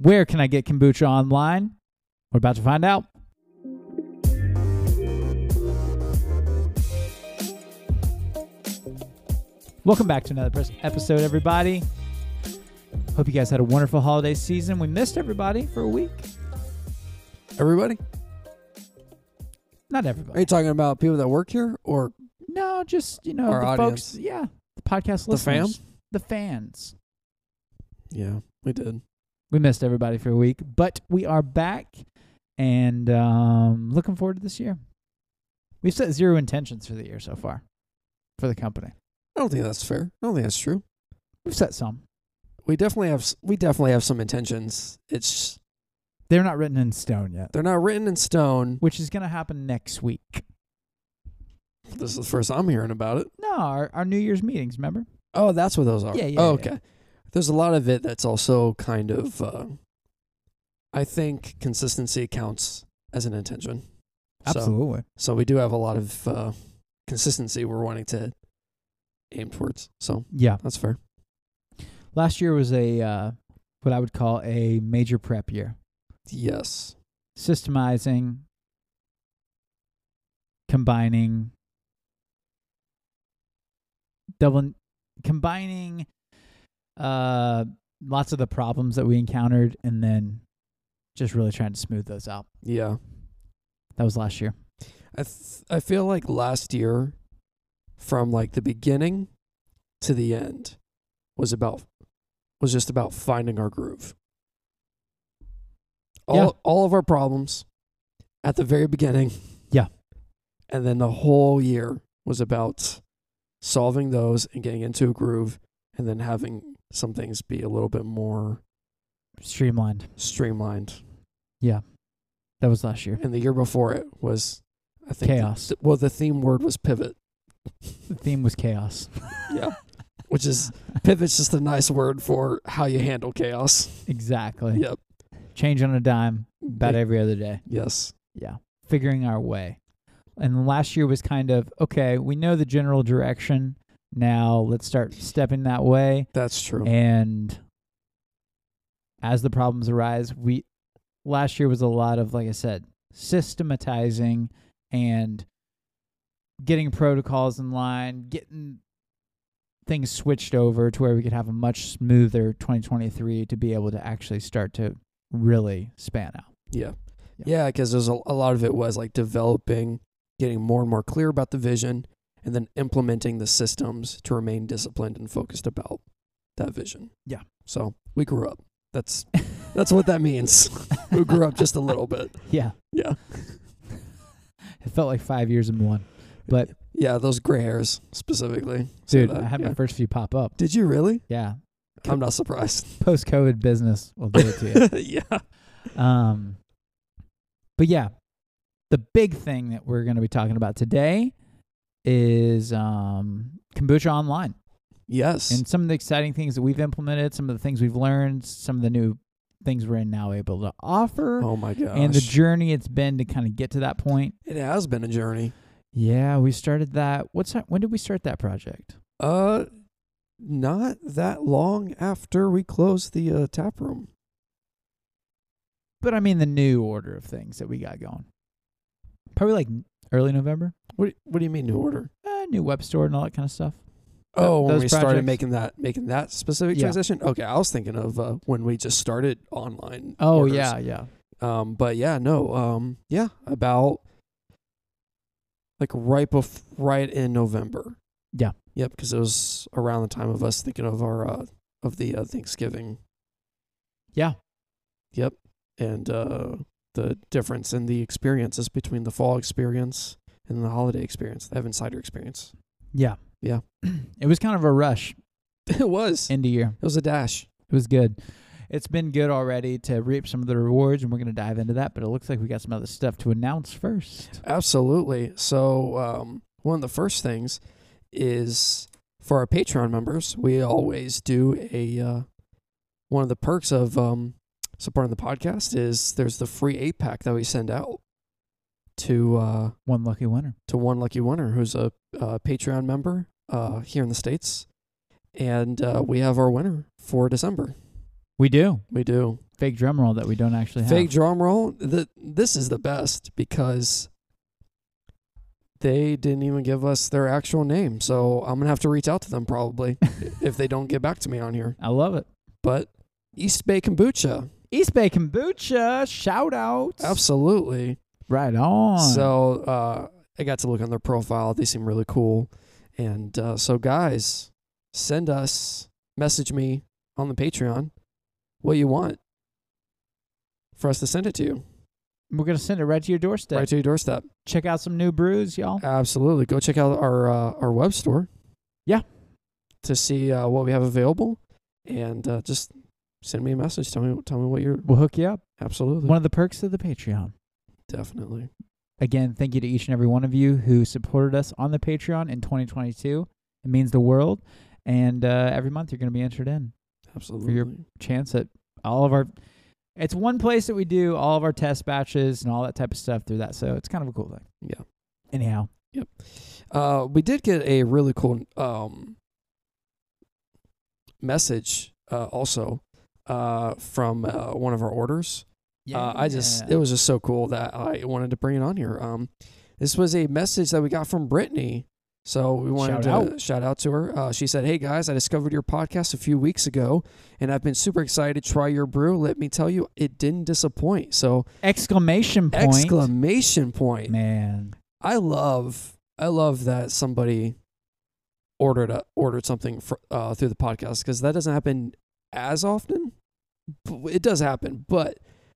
Where can I get kombucha online? We're about to find out. Welcome back to another episode, everybody. Hope you guys had a wonderful holiday season. We missed everybody for a week. Everybody? Not Are everybody. you talking about people that work here or No, just, the our folks. audience? Yeah, the podcast The fam? listeners. The fans. Yeah, we did. We missed everybody for a week, but we are back and looking forward to this year. We've set zero intentions for the year so far for the company. I don't think that's fair. I don't think that's true. We've set some. We definitely have some intentions. It's They're not written in stone yet, they're not written in stone. which is going to happen next week. This is the first I'm hearing about it. No, our New Year's meetings, remember? Oh, that's what those are. Yeah, Oh, okay. There's a lot of it that's also kind of I think consistency counts as an intention. Absolutely. So we do have a lot of consistency we're wanting to aim towards. So Yeah. that's fair. Last year was a what I would call a major prep year. Yes. Systemizing, combining lots of the problems that we encountered and then just really trying to smooth those out. Yeah. That was last year. I feel like last year, from like the beginning to the end, was just about finding our groove. All of our problems at the very beginning. Yeah. And then the whole year was about solving those and getting into a groove and then having some things be a little bit more Streamlined. streamlined. Yeah. That was last year. And the year before it was, I think, Chaos. the theme word was pivot. The theme was chaos. Yeah. Which is, pivot's just a nice word for how you handle chaos. Exactly. Yep. Change on a dime about every other day. Yes. Yeah. Figuring our way. And last year was kind of, okay, we know the general direction. Now let's start stepping that way. That's true. And as the problems arise, last year was a lot of, like I said, systematizing and getting protocols in line, getting things switched over to where we could have a much smoother 2023 to be able to actually start to really span out. Yeah. Yeah, because there's a lot of it was like developing, getting more and more clear about the vision, and then implementing the systems to remain disciplined and focused about that vision. Yeah. So we grew up. That's what that means. We grew up just a little bit. Yeah. Yeah. It felt like 5 years in one. But yeah, those gray hairs specifically. dude, I had my first few pop up. Did you really? Yeah. I'm not surprised. Post-COVID business will do it to you. Yeah. But yeah, the big thing that we're going to be talking about today is Kombucha Online. Yes. And some of the exciting things that we've implemented, some of the things we've learned, some of the new things we're now able to offer, Oh my gosh. and the journey it's been to kind of get to that point. It has been a journey. Yeah, we started that. When did we start that project? Not that long after we closed the tap room. But I mean the new order of things that we got going. Probably like early November. What do you mean new order? New web store and all that kind of stuff. Oh, when those we started projects? making that specific Yeah. transition. Okay, I was thinking of when we just started online. Oh, orders. yeah. But yeah, no. Yeah, about like right in November. Yeah. Yep, because it was around the time of us thinking of our of the Thanksgiving. Yeah. Yep, and the difference in the experiences between the fall experience and the holiday experience, the Evan Cider experience. Yeah. Yeah. It was kind of a rush It was. end of year. It was a dash. It was good. It's been good already to reap some of the rewards, and we're going to dive into that, but it looks like we got some other stuff to announce first. Absolutely. So one of the first things is for our Patreon members, we always do a one of the perks of supporting the podcast is there's the free 8-pack that we send out to One lucky winner. one lucky winner who's a Patreon member here in the States. And we have our winner for December. We do. We do. Fake drum roll that we don't actually have. Fake drum roll. This is the best because they didn't even give us their actual name. So I'm going to have to reach out to them probably if they don't get back to me on here. I love it. But East Bay Kombucha. East Bay Kombucha. Shout outs. Absolutely. Right on. So I got to look on their profile. They seem really cool. And so guys, message me on the Patreon what you want for us to send it to you. We're going to send it right to your doorstep. Right to your doorstep. Check out some new brews, y'all. Absolutely. Go check out our web store. Yeah. To see what we have available. And just send me a message. Tell me what you're... We'll hook you up. Absolutely. One of the perks of the Patreon. Definitely. Again, thank you to each and every one of you who supported us on the Patreon in 2022. It means the world. And every month you're going to be entered in. Absolutely. For your chance at all of our... It's one place that we do all of our test batches and all that type of stuff through that. So it's kind of a cool thing. Yeah. Anyhow. Yep. We did get a really cool message also from one of our orders. It was just so cool that I wanted to bring it on here. This was a message that we got from Brittany. So we wanted to shout out to her. She said, "Hey guys, I discovered your podcast a few weeks ago, and I've been super excited to try your brew. Let me tell you, it didn't disappoint." So Exclamation point. Man. I love that somebody ordered something through the podcast, because that doesn't happen as often. It does happen, but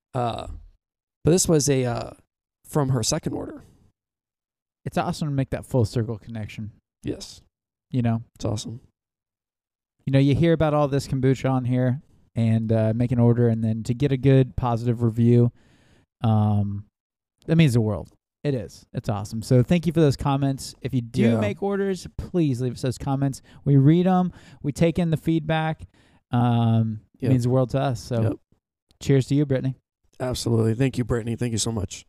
this was from her second order. It's awesome to make that full circle connection. Yes. You know? It's awesome. You know, you hear about all this kombucha on here and make an order, and then to get a good positive review, that means the world. It is. It's awesome. So thank you for those comments. If you do make orders, please leave us those comments. We read them. We take in the feedback. It means the world to us. So cheers to you, Brittany. Absolutely. Thank you, Brittany. Thank you so much.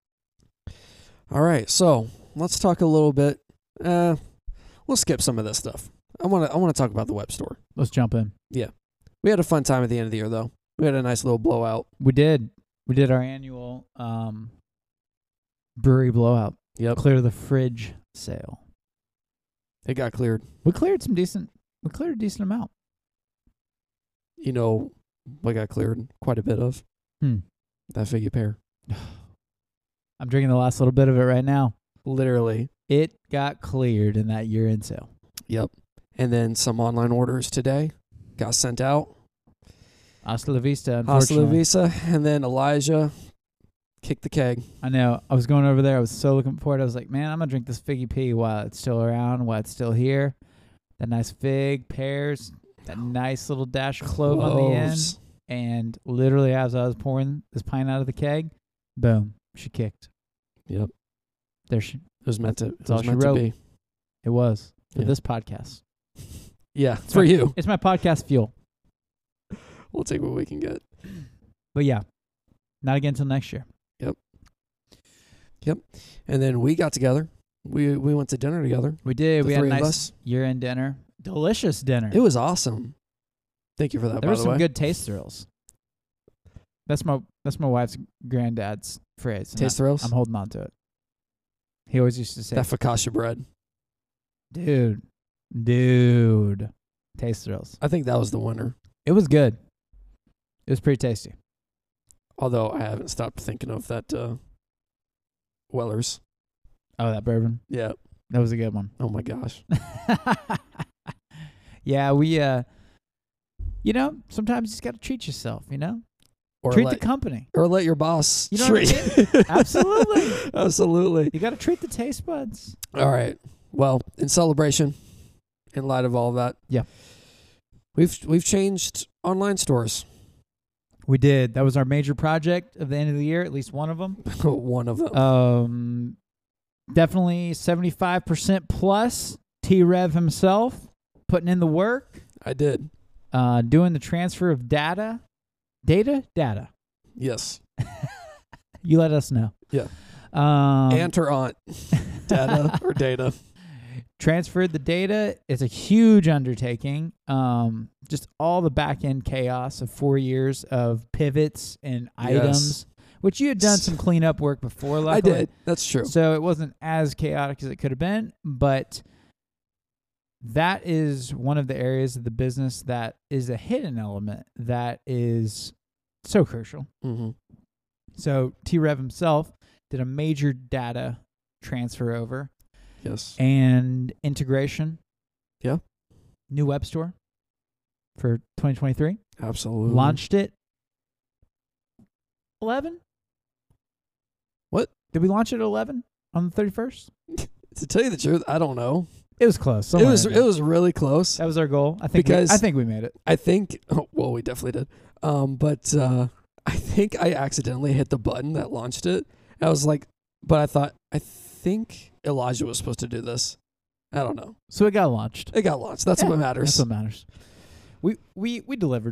All right, so let's talk a little bit. We'll skip some of this stuff. I want to talk about the web store. Let's jump in. Yeah, we had a fun time at the end of the year, though. We had a nice little blowout. We did. We did our annual brewery blowout. Yep. Clear the fridge sale. It got cleared. We cleared a decent amount. You know what got cleared? Quite a bit of. That figgy pear. I'm drinking the last little bit of it right now. Literally. It got cleared in that year-end sale. Yep. And then some online orders today got sent out. Hasta la vista, unfortunately. Hasta la vista. And then Elijah kicked the keg. I know. I was going over there. I was so looking forward. I was like, man, I'm going to drink this figgy pea while it's still around, while it's still here. That nice fig, pears, that nice little dash of clove on the end. And literally as I was pouring this pint out of the keg, boom. She kicked. Yep. There she. It was meant to. It was meant to be. It was for this podcast. Yeah, for you. It's my podcast fuel. We'll take what we can get. But yeah, not again until next year. Yep. And then we got together. We went to dinner together. We did. We had a nice year-end dinner. Delicious dinner. It was awesome. Thank you for that. There were some good taste thrills. That's my wife's granddad's phrase. Taste thrills? I'm holding on to it. He always used to say that focaccia bread. Dude. Taste thrills. I think that was the winner. It was good. It was pretty tasty. Although I haven't stopped thinking of that Weller's. Oh, that bourbon? Yeah. That was a good one. Oh my gosh. Yeah, we sometimes you just got to treat yourself, Or treat the company. Or let your boss treat. What I mean? Absolutely. Absolutely. You got to treat the taste buds. All right. Well, in celebration, in light of all of that, we've changed online stores. We did. That was our major project of the end of the year, at least one of them. One of them. Definitely 75% plus. T-Rev himself putting in the work. I did. Doing the transfer of data. Data. Yes. You let us know. Yeah. Aunt or aunt. Data or data. transferred the data. It's a huge undertaking. Just all the back end chaos of 4 years of pivots and items, which you had done some cleanup work before. Luckily. I did. That's true. So it wasn't as chaotic as it could have been, but that is one of the areas of the business that is a hidden element that is so crucial. Mm-hmm. So T-Rev himself did a major data transfer over. Yes. And integration. Yeah. New web store for 2023. Absolutely. Launched it 11? What? Did we launch it at 11 on the 31st? To tell you the truth, I don't know. It was close. It was really close. That was our goal. I think we made it. I think well, we definitely did. But I think I accidentally hit the button that launched it. I was like, but I think Elijah was supposed to do this. I don't know. So it got launched. It got launched. That's what matters. That's what matters. We delivered.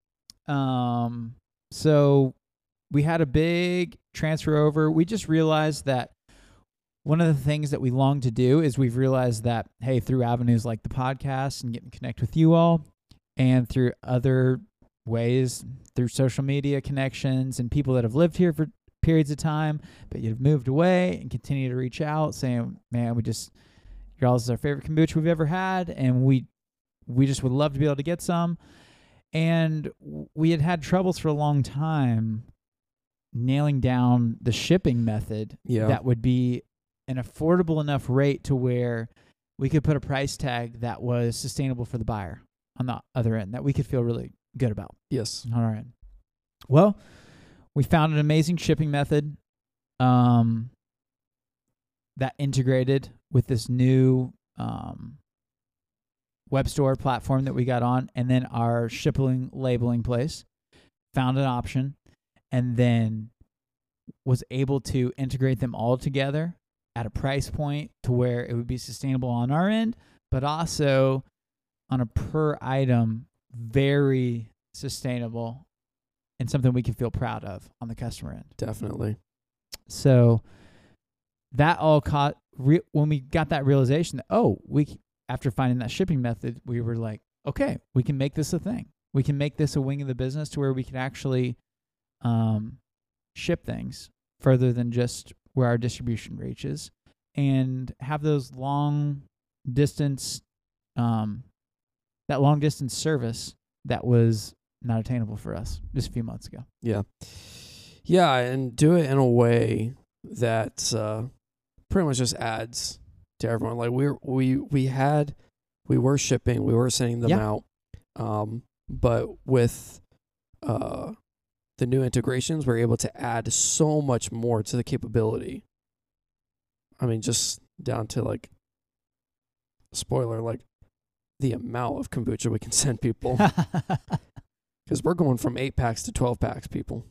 So we had a big transfer over. We just realized that one of the things that we long to do is we've realized that, hey, through avenues like the podcast and getting connect with you all, and through other ways, through social media connections and people that have lived here for periods of time, but you've moved away and continue to reach out saying, man, your all is our favorite kombucha we've ever had, and we just would love to be able to get some. And we had troubles for a long time nailing down the shipping method that would be an affordable enough rate to where we could put a price tag that was sustainable for the buyer on the other end, that we could feel really good about. Yes. All right. Well, we found an amazing shipping method that integrated with this new web store platform that we got on, and then our shipping labeling place found an option, and then was able to integrate them all together at a price point to where it would be sustainable on our end, but also on a per item, very sustainable and something we can feel proud of on the customer end. Definitely. So that all caught when we got that realization that, after finding that shipping method, we were like, okay, we can make this a thing. We can make this a wing of the business to where we can actually ship things further than just where our distribution reaches, and have those long distance, that long distance service that was not attainable for us just a few months ago. Yeah. Yeah, and do it in a way that pretty much just adds to everyone. Like we were shipping, we were sending them out, but with the new integrations, we're able to add so much more to the capability. I mean, just down to like, spoiler, like the amount of kombucha we can send people. Because we're going from 8 packs to 12 packs, people.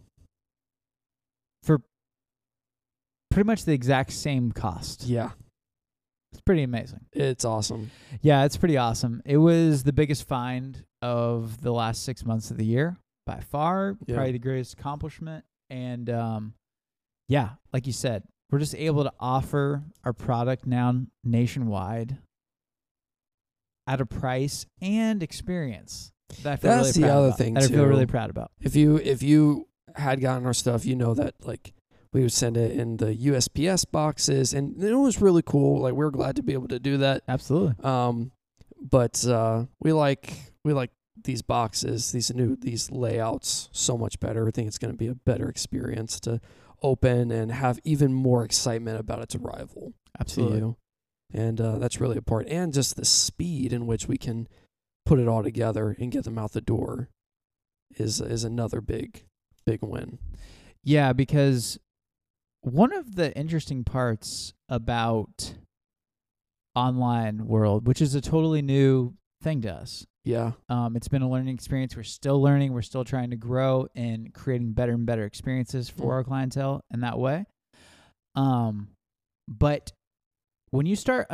For pretty much the exact same cost. Yeah. It's pretty amazing. It's awesome. Yeah, it's pretty awesome. It was the biggest find of the last 6 months of the year. By far, probably the greatest accomplishment. And like you said, we're just able to offer our product now nationwide at a price and experience that I feel That's really the proud other about, thing that too. I feel really proud about. If you had gotten our stuff, you know that like we would send it in the USPS boxes, and it was really cool. Like we were glad to be able to do that. Absolutely. But we like these boxes, these layouts so much better. I think it's going to be a better experience to open and have even more excitement about its arrival. Absolutely. To you. And that's really important. And just the speed in which we can put it all together and get them out the door is another big win. Yeah, because one of the interesting parts about online world, which is a totally new thing to us. Yeah. It's been a learning experience. We're still learning. We're still trying to grow and creating better and better experiences for our clientele in that way. But when you start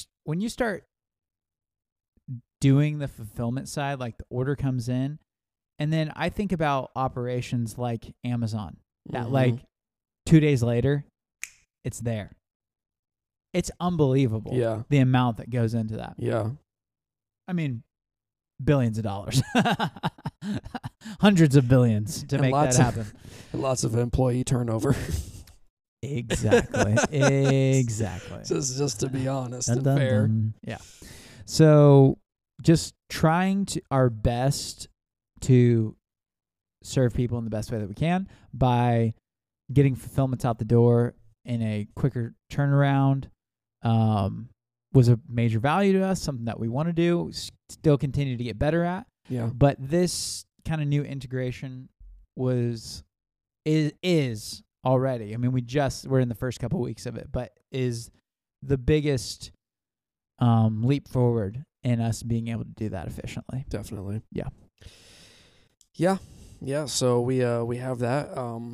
doing the fulfillment side, like the order comes in, and then I think about operations like Amazon that like 2 days later, it's there. It's unbelievable. Yeah. The amount that goes into that. Yeah. I mean, billions of dollars. Hundreds of billions to And make that lots happen. And lots of employee turnover. Exactly. Exactly. just to be honest Dun, and dun, fair. dun. Yeah. So just trying our best to serve people in the best way that we can by getting fulfillments out the door in a quicker turnaround was a major value to us, something that we want to do, still continue to get better at. Yeah. But this kind of new integration is already, I mean, we're in the first couple weeks of it, but is the biggest leap forward in us being able to do that efficiently. Definitely. Yeah. Yeah. So we have that.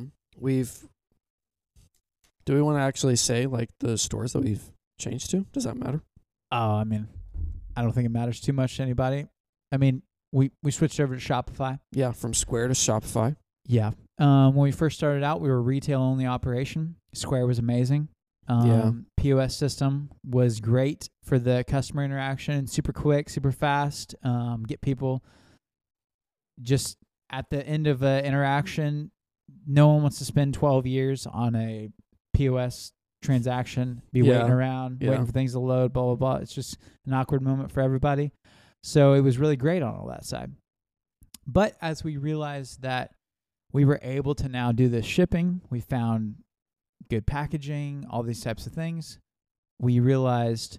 Do we want to actually say like the stores that we've changed to? Does that matter? I mean, I don't think it matters too much to anybody. I mean, we switched over to Shopify. Yeah, from Square to Shopify. Yeah. When we first started out, we were a retail-only operation. Square was amazing. POS system was great for the customer interaction. Super quick, super fast. Get people just at the end of an interaction. No one wants to spend 12 years on a POS transaction, waiting around, waiting for things to load, blah, blah, blah. It's just an awkward moment for everybody. So it was really great on all that side. But as we realized that we were able to now do this shipping, we found good packaging, all these types of things. We realized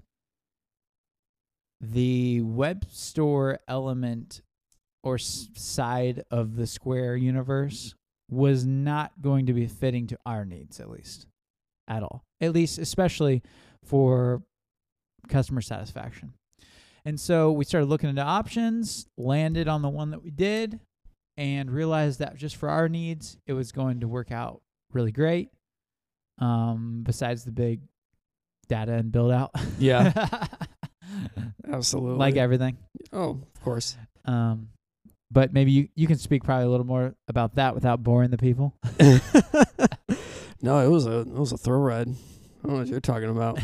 the web store element or side of the Square universe was not going to be fitting to our needs, at least, at all. At least, especially for customer satisfaction. And so we started looking into options, landed on the one that we did, and realized that just for our needs, it was going to work out really great. Besides the big data and build out. Yeah. Absolutely. Like everything. Oh, of course. But maybe you can speak probably a little more about that without boring the people. No, it was a thrill ride. I don't know what you're talking about.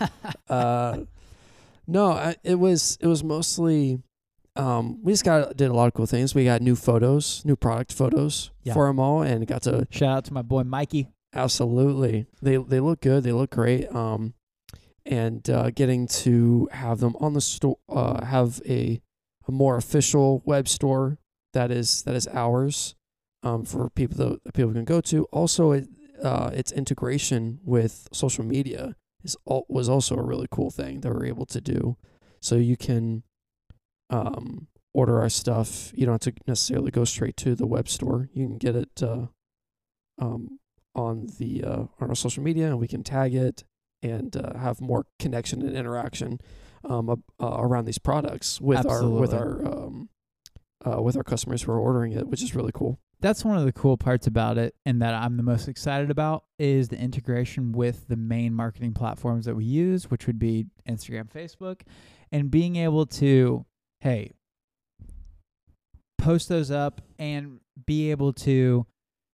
It was mostly we just did a lot of cool things. We got new product photos for them all, and got to shout out to my boy Mikey. Absolutely, they look good. They look great. And getting to have them on the store, have a more official web store that is ours, for people that people can go to. Also, its integration with social media was also a really cool thing that we're able to do. So you can order our stuff. You don't have to necessarily go straight to the web store. You can get it on our social media, and we can tag it and have more connection and interaction around these products with our customers who are ordering it, which is really cool. That's one of the cool parts about it, and that I'm the most excited about, is the integration with the main marketing platforms that we use, which would be Instagram, Facebook, and being able to, hey, post those up and be able to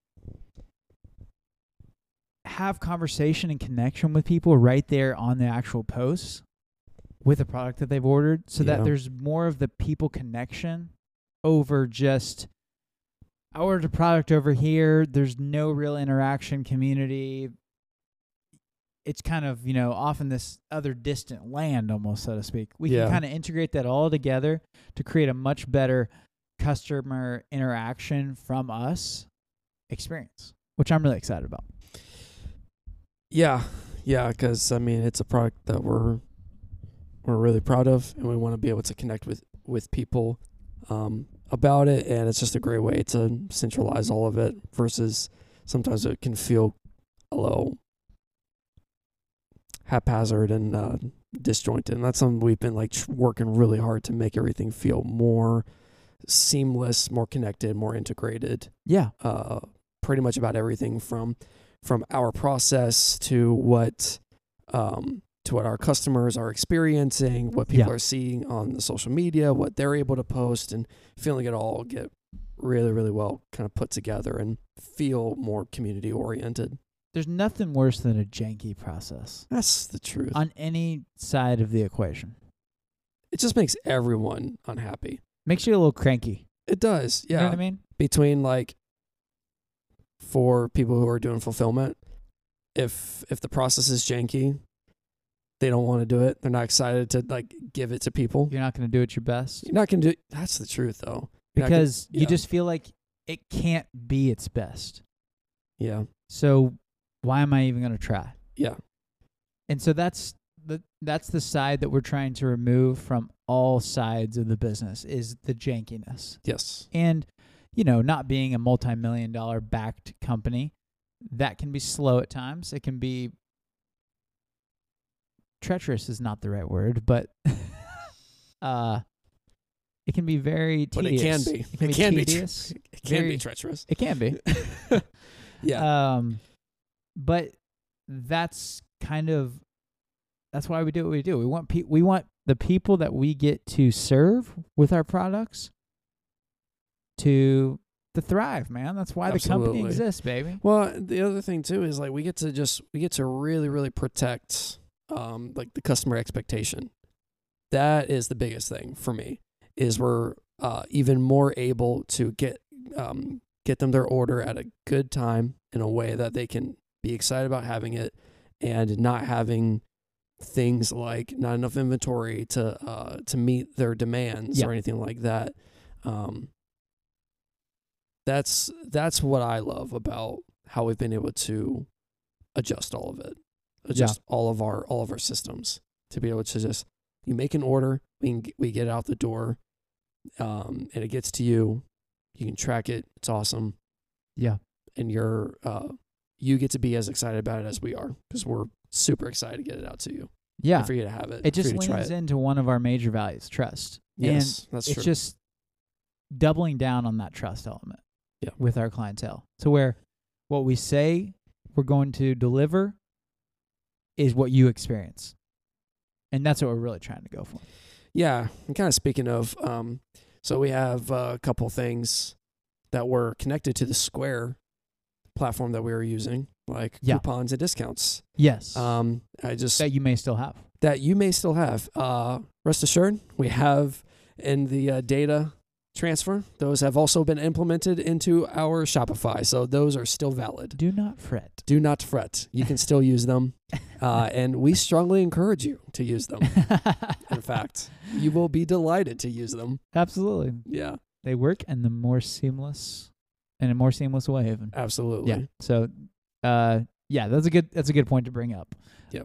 have conversation and connection with people right there on the actual posts with a product that they've ordered, so that there's more of the people connection over just, I ordered a product over here. There's no real interaction, community. It's kind of, off in this other distant land almost, so to speak. We can kind of integrate that all together to create a much better customer interaction from us experience, which I'm really excited about. Yeah, because it's a product that we're really proud of, and we want to be able to connect with people about it, and it's just a great way to centralize all of it, versus sometimes it can feel a little haphazard and disjointed, and that's something we've been working really hard to make everything feel more seamless, more connected, more integrated. Pretty much about everything from our process to what our customers are experiencing, what people are seeing on the social media, what they're able to post, and feeling it all get really, really well kind of put together and feel more community oriented. there's nothing worse than a janky process That's the truth. on any side of the equation. It just makes everyone unhappy. Makes you a little cranky. It does. Yeah. You know what I mean? Between like, for people who are doing fulfillment, if the process is janky, they don't want to do it. They're not excited to like give it to people. You're not going to do it your best You're not gonna do. That's the truth, though. You're not because yeah. you just feel like it can't be its best. Yeah. So why am I even going to try? Yeah. And so that's the side that we're trying to remove from all sides of the business is the jankiness. Yes. And, you know, not being a multi-million-dollar backed company, that can be slow at times. It can be treacherous is not the right word, but it can be very tedious. But it can be. It can be tedious. It can be treacherous. It can be. Yeah. But that's why we do what we do. We want the people that we get to serve with our products to thrive, man. That's why the company Absolutely. exists, baby. Well, the other thing too is like we get to really, really protect like the customer expectation. That is the biggest thing for me. Is we're even more able to get them their order at a good time in a way that they can be excited about having it, and not having things like not enough inventory to meet their demands or anything like that. That's what I love about how we've been able to adjust all of it, all of our systems, to be able to just, you make an order, we get it out the door, and it gets to you. You can track it. It's awesome. Yeah. And you get to be as excited about it as we are, because we're super excited to get it out to you. Yeah. And for you to have it. It just for you to try leans it. into one of our major values, trust. Yes, and that's it's true. just doubling down on that trust element Yeah. with our clientele. To where what we say we're going to deliver is what you experience. And that's what we're really trying to go for. Yeah. And kind of speaking of, so we have a couple things that were connected to the Square platform that we were using, like coupons and discounts. Yes. That you may still have. That you may still have. Rest assured, we have in the data transfer, those have also been implemented into our Shopify, so those are still valid. Do not fret. Do not fret. You can still use them, and we strongly encourage you to use them. In fact, you will be delighted to use them. Absolutely. Yeah. They work in a more seamless way even. Absolutely. Yeah. So that's a good point to bring up. Yep.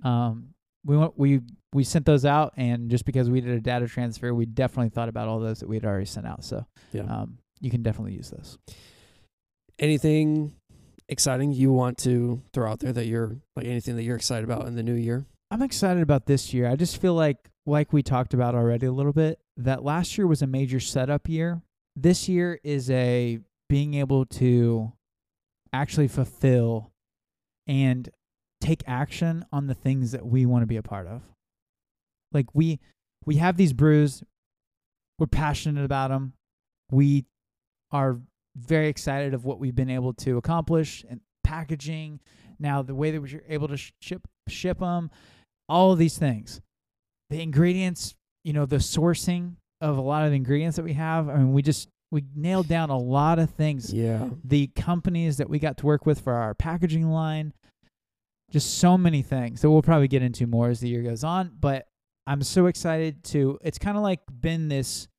We sent those out, and just because we did a data transfer, we definitely thought about all those that we had already sent out. So you can definitely use those. Anything exciting you want to throw out there that you're like, anything that you're excited about in the new year? I'm excited about this year. I just feel like we talked about already a little bit, that last year was a major setup year. This year is a being able to actually fulfill and take action on the things that we want to be a part of. Like we have these brews. We're passionate about them. We are very excited of what we've been able to accomplish and packaging. Now the way that we're able to ship them, all of these things, the ingredients, the sourcing of a lot of the ingredients that we have. I mean, we nailed down a lot of things. Yeah. The companies that we got to work with for our packaging line, just so many things that we'll probably get into more as the year goes on. But I'm so excited it's kind of like been this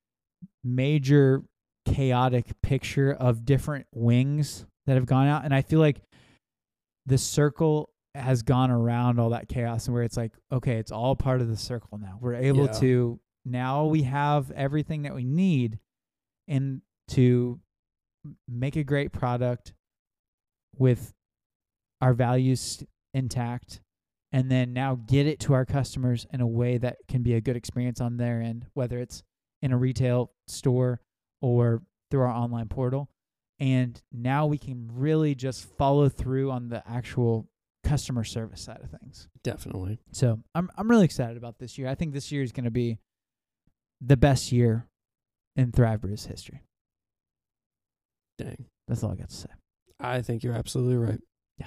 major chaotic picture of different wings that have gone out. And I feel like the circle has gone around all that chaos, and where it's like, okay, it's all part of the circle now. We're able to, now we have everything that we need and to make a great product with our values intact, and then now get it to our customers in a way that can be a good experience on their end, whether it's in a retail store or through our online portal. And now we can really just follow through on the actual customer service side of things. Definitely. So I'm really excited about this year. I think this year is going to be the best year in Thrive Brews history. Dang. That's all I got to say. I think you're absolutely right. Yeah.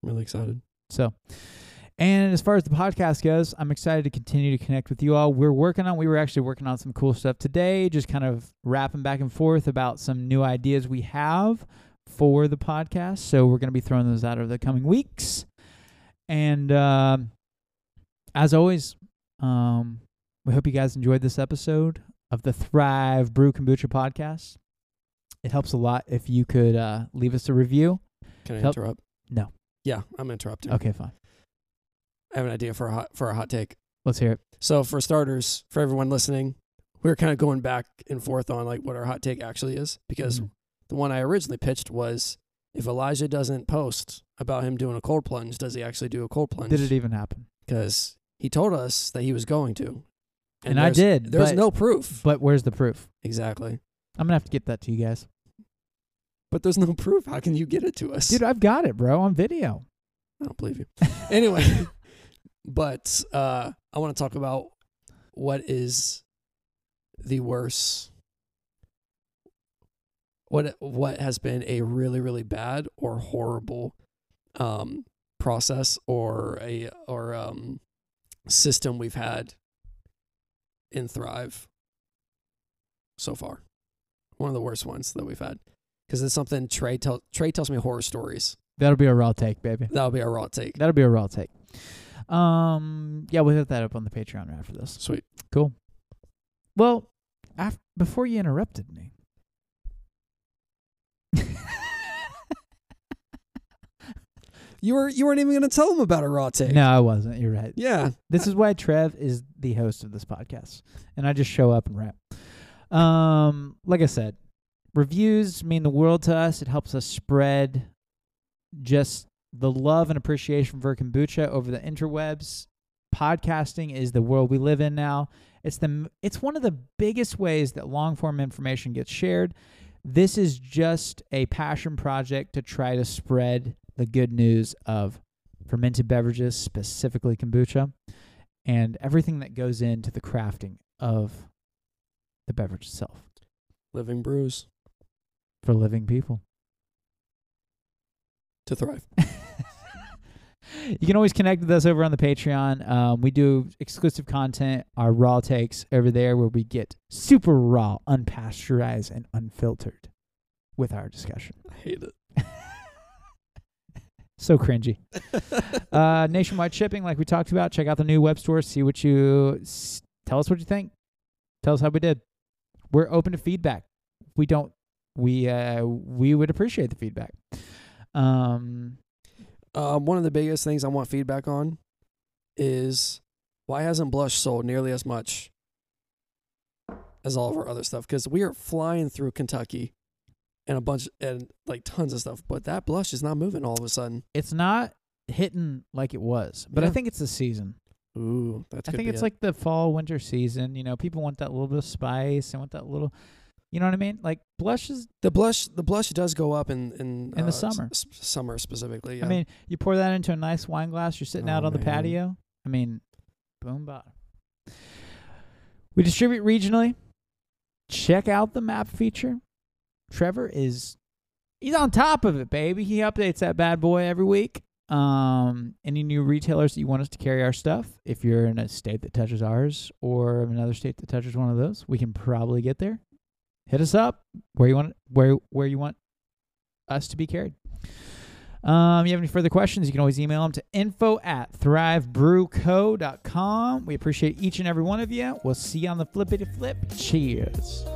I'm really excited. So, and as far as the podcast goes, I'm excited to continue to connect with you all. We were actually working on some cool stuff today, just kind of rapping back and forth about some new ideas we have for the podcast. So we're going to be throwing those out over the coming weeks. And as always, we hope you guys enjoyed this episode of the Thrive Brew Kombucha podcast. It helps a lot if you could leave us a review. Can I interrupt? No. Yeah, I'm interrupting. Okay, fine. I have an idea for a hot take. Let's hear it. So for starters, for everyone listening, we're kind of going back and forth on like what our hot take actually is, because the one I originally pitched was, if Elijah doesn't post about him doing a cold plunge, does he actually do a cold plunge? Did it even happen? Because he told us that he was going to. And I did. There's no proof. But where's the proof? Exactly. I'm going to have to get that to you guys. But there's no proof. How can you get it to us? Dude, I've got it, bro, on video. I don't believe you. Anyway, but I want to talk about what is the worst. What has been a really, really bad or horrible process or system we've had in Thrive so far. One of the worst ones that we've had. Because it's something Trey tells me horror stories. That'll be a raw take, baby. That'll be a raw take. That'll be a raw take. Yeah, we'll hit that up on the Patreon after this. Sweet. Cool. Well, before you interrupted me. You weren't even going to tell him about a raw take. No, I wasn't. You're right. Yeah. This is why Trev is the host of this podcast. And I just show up and rap. Like I said, reviews mean the world to us. It helps us spread just the love and appreciation for kombucha over the interwebs. Podcasting is the world we live in now. It's one of the biggest ways that long-form information gets shared. This is just a passion project to try to spread the good news of fermented beverages, specifically kombucha, and everything that goes into the crafting of the beverage itself. Living brews. For living people. To thrive. You can always connect with us over on the Patreon. We do exclusive content, our raw takes over there, where we get super raw, unpasteurized, and unfiltered with our discussion. I hate it. So cringy. Nationwide shipping, like we talked about. Check out the new web store. See what you tell us what you think. Tell us how we did. We're open to feedback. We would appreciate the feedback. One of the biggest things I want feedback on is, why hasn't Blush sold nearly as much as all of our other stuff? Because we are flying through Kentucky and tons of stuff, but that Blush is not moving all of a sudden. It's not hitting like it was, but Yeah. I think it's the season. Ooh, I think it's like the fall winter season. You know, people want that little bit of spice and want that little, you know what I mean? Like Blush is the blush does go up in the summer. Summer specifically. Yeah. I mean, you pour that into a nice wine glass. You're sitting out on the man. patio. I mean, boom, bada. We distribute regionally. Check out the map feature. Trevor he's on top of it, baby. He updates that bad boy every week. Any new retailers that you want us to carry our stuff, if you're in a state that touches ours or another state that touches one of those, we can probably get there. Hit us up where you want us to be carried. You have any further questions, you can always email them to info@thrivebrewco.com. We appreciate each and every one of you. We'll see you on the flippity flip. Cheers.